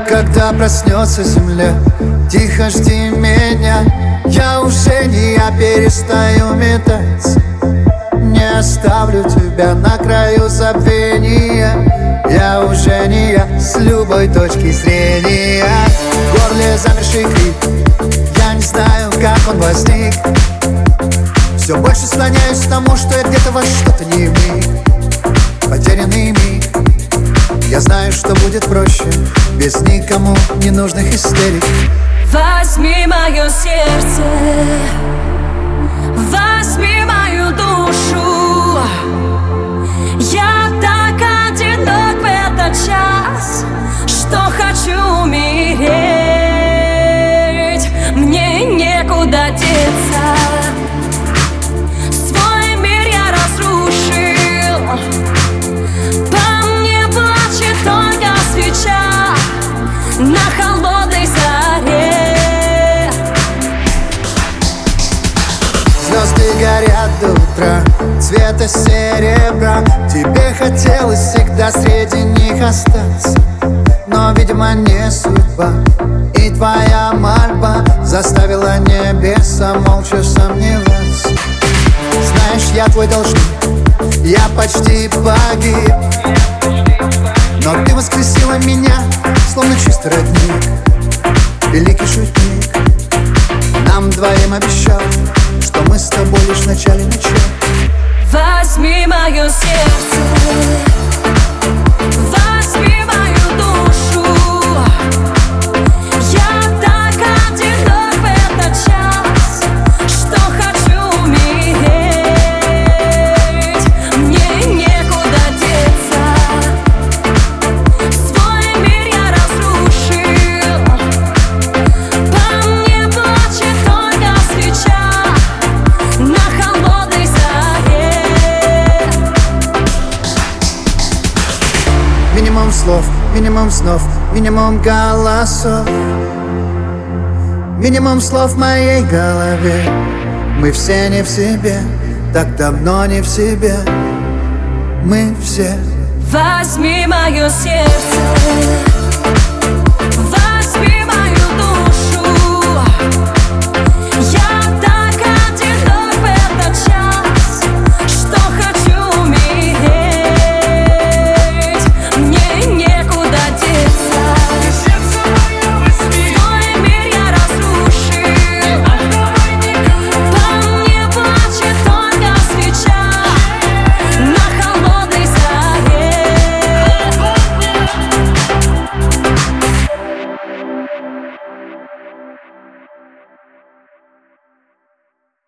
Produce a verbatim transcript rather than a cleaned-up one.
Когда проснется земля, тихо жди меня. Я уже не я, перестаю метать. Не оставлю тебя на краю забвения. Я уже не я, с любой точки зрения. В горле замерший крик, я не знаю, как он возник. Все больше склоняюсь к тому, что я где-то во что-то не миг. Потерянный миг. Я знаю, что будет проще без никому ненужных истерик. Возьми мое сердце, возьми мою душу. Я так одинок в этот час, что хочу умереть. Мне некуда деться. Свой мир я разрушил. По мне плачет только свеча на холодной заре. Звезды горят до утра, цвета серебра. Тебе хотелось всегда среди них остаться, но, видимо, не судьба. И твоя мольба заставила небеса молча сомневаться. Знаешь, я твой должник, я почти погиб, но ты воскресила меня, словно чистый родник. Великий шутник нам двоим обещал, что мы с тобой лишь в начале начала. Возьми мое сердце, возьми мою душу. Я так одинок в этот час, что хочу умереть. Мне некуда деться. Свой мир я разрушил. По мне плачет только свеча на холодной заре. Минимум слов, минимум снов, минимум голосов, минимум слов в моей голове. Мы все не в себе, так давно не в себе. Мы все. Возьми мое сердце.